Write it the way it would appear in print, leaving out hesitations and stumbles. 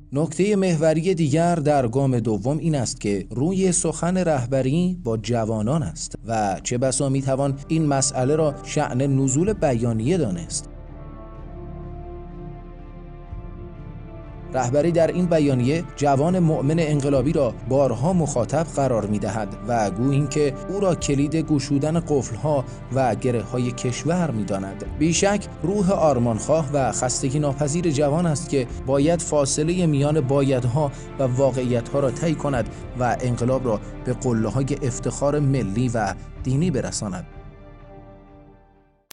نکته محوری دیگر در گام دوم این است که روی سخن رهبری با جوانان است و چه بسا میتوان این مسئله را شأن نزول بیانیه دانست. رهبری در این بیانیه جوان مؤمن انقلابی را بارها مخاطب قرار می‌دهد و گویی اینکه او را کلید گشودن قفل‌ها و گره‌های کشور می‌داند. بیشک روح آرمانخواه و خستگی ناپذیر جوان است که باید فاصله میان بایدها و واقعیت‌ها را طی کند و انقلاب را به قله‌های افتخار ملی و دینی برساند.